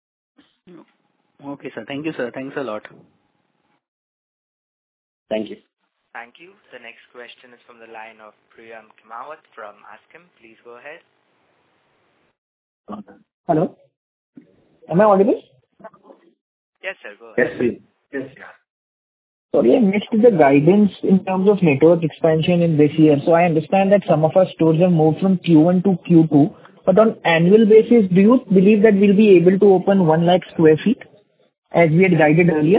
Okay, sir. Thank you, sir. Thanks a lot. Thank you. Thank you. The next question is from the line of Priyam Kimawat from Askim. Please go ahead. Hello. Am I audible? Yes, sir. Go ahead. Yes, please. Yes, yeah. Sorry, I missed the guidance in terms of network expansion in this year. So I understand that some of our stores have moved from Q one to Q two. But on annual basis, do you believe that we'll be able to open one lakh square feet? as we had guided earlier?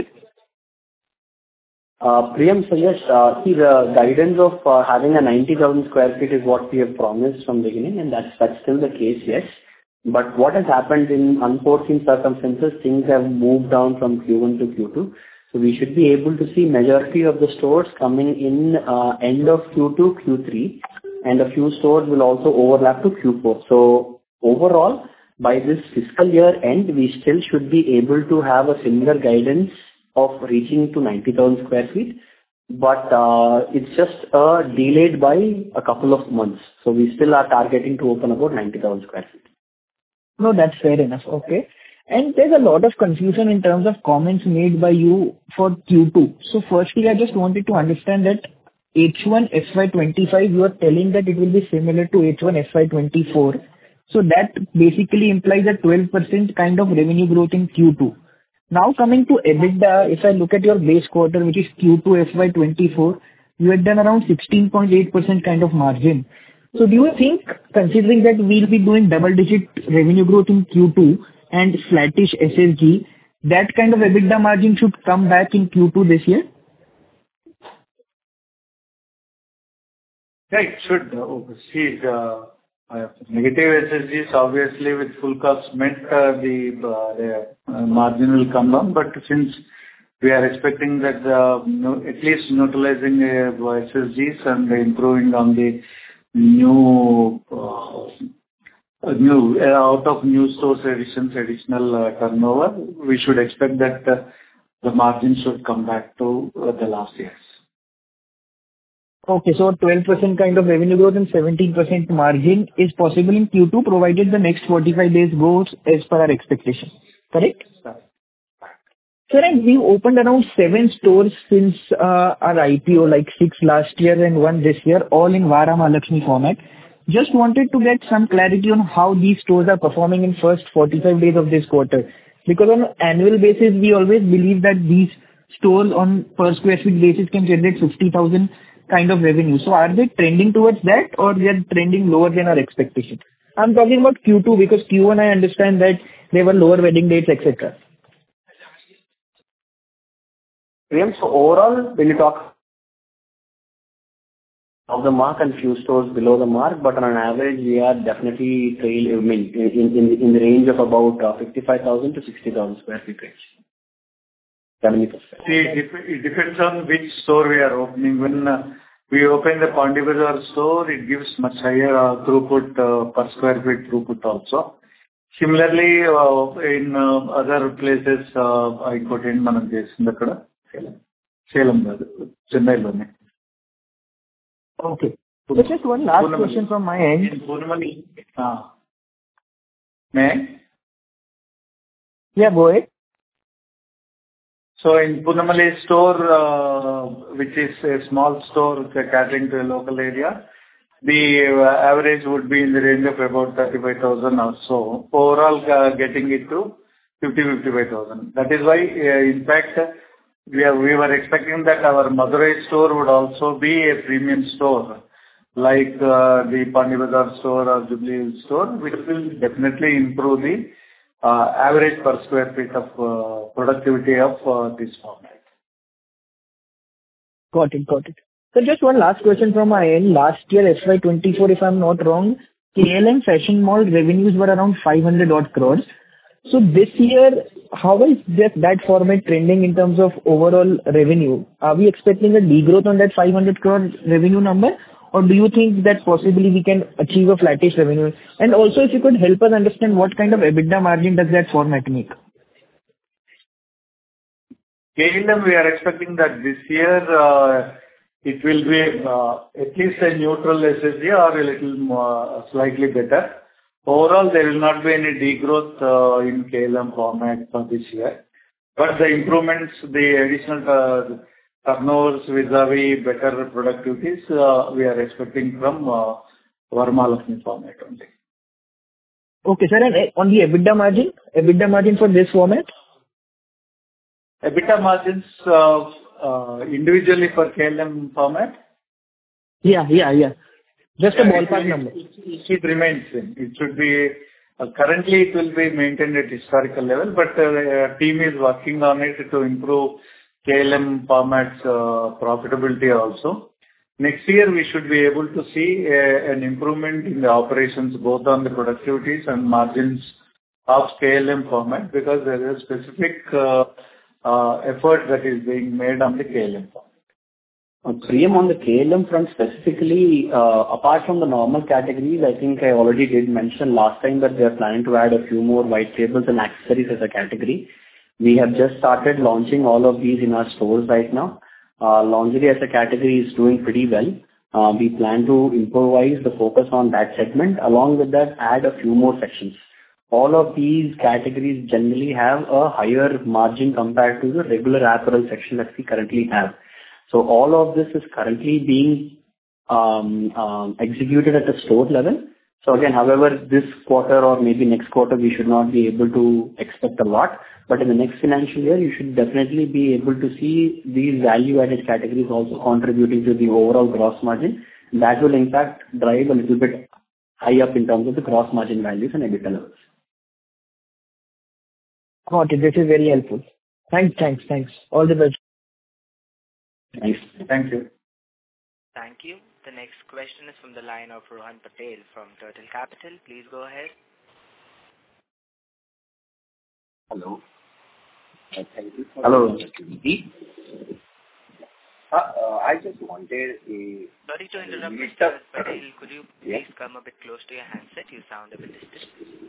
Uh, Priyam, so yes, uh, see the guidance of uh, having a ninety thousand square feet is what we have promised from the beginning, and that's that's still the case, yes. But what has happened in unforeseen circumstances, things have moved down from Q one to Q two. So we should be able to see majority of the stores coming in uh, end of Q two, Q three, and a few stores will also overlap to Q four. So overall, by this fiscal year end, we still should be able to have a similar guidance of reaching to ninety thousand square feet, but uh, it's just uh, delayed by a couple of months. So we still are targeting to open about ninety thousand square feet. No, that's fair enough. Okay. And there's a lot of confusion in terms of comments made by you for Q two. So firstly, I just wanted to understand that H one F Y twenty-five, you are telling that it will be similar to H one F Y twenty-four. So that basically implies a twelve percent kind of revenue growth in Q two. Now coming to EBITDA, if I look at your base quarter, which is Q two F Y twenty-four, you had done around sixteen point eight percent kind of margin. So do you think, considering that we'll be doing double-digit revenue growth in Q two and flattish S S G, that kind of EBITDA margin should come back in Q two this year? Yeah, it should. Uh, see, uh, uh, negative S S Gs obviously with full costs meant uh, the, uh, the uh, margin will come down, but since we are expecting that uh, no, at least neutralizing uh, S S Gs and improving on the new uh, Uh, new uh, out of new stores additions, additional uh, turnover, we should expect that uh, the margin should come back to uh, the last years. Okay, so twelve percent kind of revenue growth and seventeen percent margin is possible in Q two, provided the next forty-five days goes as per our expectation. Correct? Right. Sir, and we opened around seven stores since uh, our I P O, like six last year and one this year, all in Vara Mahalakshmi format. Just wanted to get some clarity on how these stores are performing in first forty-five days of this quarter. Because on an annual basis, we always believe that these stores on per square feet basis can generate fifty thousand kind of revenue. So are they trending towards that, or they are trending lower than our expectation? I'm talking about Q two, because Q one I understand that there were lower wedding dates, et cetera. So overall, when you talk of the mark and few stores below the mark, but on an average, we are definitely trail, I mean, in, in, in the range of about uh, fifty-five thousand to sixty thousand square feet range. seventy percent. See, it, dep- it depends on which store we are opening. When uh, we open the Pandibazar store, it gives much higher uh, throughput uh, per square feet throughput also. Similarly, uh, in uh, other places, uh, I put in Manam Chesinది akkada Salem కాదు చెన్నైలోనే. Okay. So just one last Poonamali. question from my end. In Poonamali. Ah. May I? Yeah, go ahead. So in Poonamali store, uh, which is a small store catering to a local area, the uh, average would be in the range of about thirty-five thousand or so. Overall, uh, getting it to fifty to fifty-five thousand. That is why, uh, in fact, we are, we were expecting that our Madurai store would also be a premium store, like uh, the Pandibazar store or Jubilee Hills store, which will definitely improve the uh, average per square feet of uh, productivity of uh, this format. Got it, got it. So just one last question from my end. Last year, F Y twenty-four, if I'm not wrong, K L M Fashion Mall revenues were around five hundred odd crores. So this year, how is that, that format trending in terms of overall revenue? Are we expecting a degrowth on that five hundred crore revenue number? Or do you think that possibly we can achieve a flattish revenue? And also, if you could help us understand what kind of EBITDA margin does that format make? K L M, we are expecting that this year, uh, it will be uh, at least a neutral S S G or a little more, slightly better. Overall, there will not be any degrowth uh, in K L M format for this year. But the improvements, the additional uh, turnovers vis-a-vis better productivities, uh, we are expecting from uh, Vara Mahalakshmi format only. Okay, sir. And on the EBITDA margin, EBITDA margin for this format? EBITDA margins uh, uh, individually for K L M format? Yeah, yeah, yeah. Just a Yeah, ballpark it, number. It, it, it remains same. It should be Uh, Currently, it will be maintained at historical level, but uh, team is working on it to improve K L M formats uh, profitability also. Next year, we should be able to see uh, an improvement in the operations, both on the productivities and margins of K L M format, because there is a specific uh, uh, effort that is being made on the K L M format. Uh, Priyam, on the K L M front specifically, uh, apart from the normal categories, I think I already did mention last time that we are planning to add a few more white labels and accessories as a category. We have just started launching all of these in our stores right now. Uh, lingerie as a category is doing pretty well. Uh, we plan to improvise the focus on that segment. Along with that, add a few more sections. All of these categories generally have a higher margin compared to the regular apparel section that we currently have. So all of this is currently being um, um, executed at the store level. So again, however, this quarter or maybe next quarter, we should not be able to expect a lot. But in the next financial year, you should definitely be able to see these value-added categories also contributing to the overall gross margin. That will in fact drive a little bit high up in terms of the gross margin values and EBITDA levels. Got it. This is very helpful. Thanks, thanks, thanks. All the best. Thanks. Thank you. Thank you. The next question is from the line of Rohan Patel from Turtle Capital. Please go ahead. Hello. Uh, Thank you for Hello. the opportunity. Uh, uh, I just wanted a... Sorry to interrupt, Mister Mister Patel. Could you Yeah. please come a bit close to your handset? You sound a bit distant.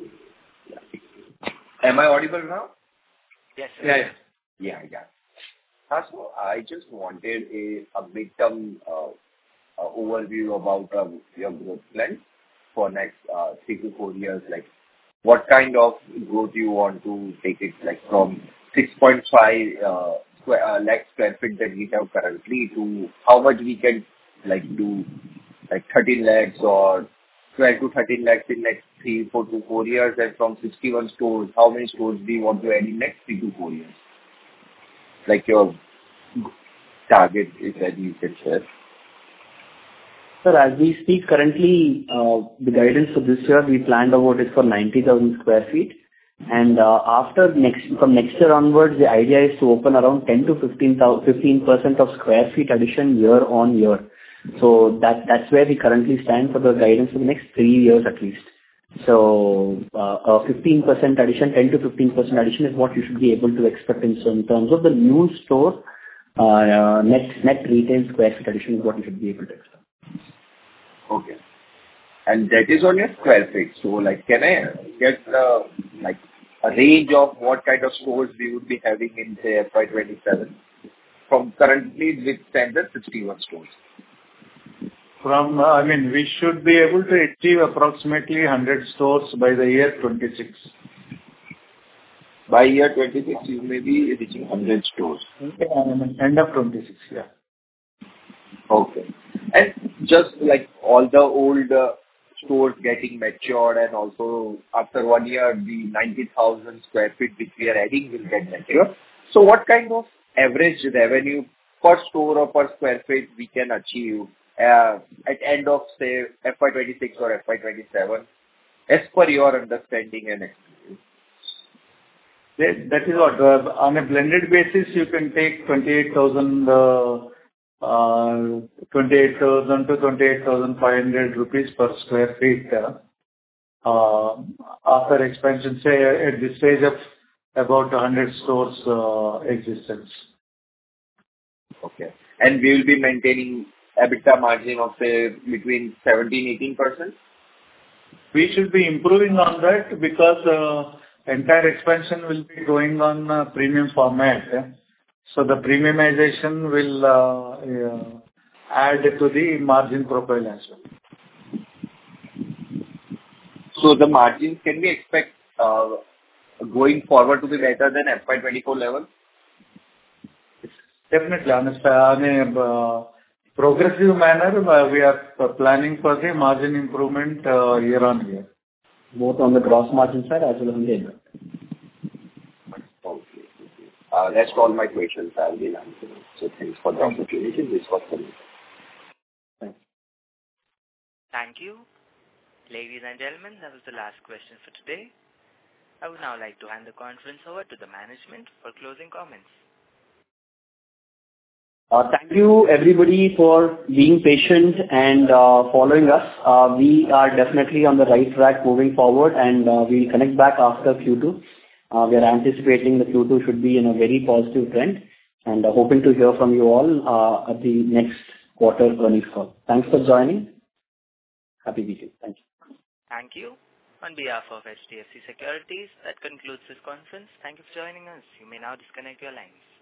Am I audible now? Yes, sir. Yeah, yeah. Yeah, yeah. Uh, So I just wanted a a midterm uh, uh, overview about uh, your growth plan for next uh, three to four years. Like, what kind of growth you want to take it, like, from six point five uh, square uh, lakh square feet that we have currently to how much we can, like, do, like, thirteen lakhs or twelve to thirteen lakhs in next three, four to four years, and from sixty-one stores, how many stores do you want to add in next three to four years? Like your target, if that you can share. Sir, as we speak currently, uh, the guidance for this year, we planned about it for ninety thousand square feet. And uh, after next, from next year onwards, the idea is to open around ten to fifteen percent of square feet addition year on year. So that that's where we currently stand for the guidance for the next three years at least. So uh, a fifteen percent addition, ten to fifteen percent addition is what you should be able to expect in, so in terms of the new store uh, uh, net net retail square feet addition is what you should be able to expect. Okay. And that is on your square feet. So, like, can I get, uh, like, a range of what kind of stores we would be having in, say, F Y twenty-seven? From currently with standard sixty-one stores. From, uh, I mean, we should be able to achieve approximately one hundred stores by the year twenty-six. By year twenty-six, you may be reaching one hundred stores. Okay. End of twenty-six, yeah. Okay. And just like all the old uh, stores getting matured, and also after one year, the ninety thousand square feet which we are adding will get matured. So what kind of average revenue per store or per square feet we can achieve uh, at end of, say, F Y twenty-six or F Y twenty-seven, as per your understanding and experience? That that is what, uh, on a blended basis, you can take twenty-eight thousand uh, uh, twenty-eight thousand to twenty-eight thousand five hundred rupees per square feet uh, uh, after expansion, say, at this stage of about one hundred stores uh, existence. Okay. And we will be maintaining EBITDA margin of, say, between seventeen to eighteen percent? We should be improving on that because uh, entire expansion will be going on uh, premium format. eh. So the premiumization will uh, uh, add to the margin profile as well. So the margins, can we expect uh, going forward to be better than F Y twenty-four level? Definitely. On a on a, uh, progressive manner, uh, we are uh, planning for the margin improvement uh, year on year. Both on the gross margin side as well as on the EBITDA. Okay. Uh, That's all my questions I will answer. So thanks for the opportunity. This was for me. Thank you. Ladies and gentlemen, that was the last question for today. I would now like to hand the conference over to the management for closing comments. Uh, Thank you, everybody, for being patient and uh, following us. Uh, We are definitely on the right track moving forward, and uh, we'll connect back after Q two. Uh, We are anticipating the Q two should be in a very positive trend, and uh, hoping to hear from you all uh, at the next quarter earnings call. Thanks for joining. Happy weekend. Thank you. Thank you. On behalf of H D F C Securities, that concludes this conference. Thank you for joining us. You may now disconnect your lines.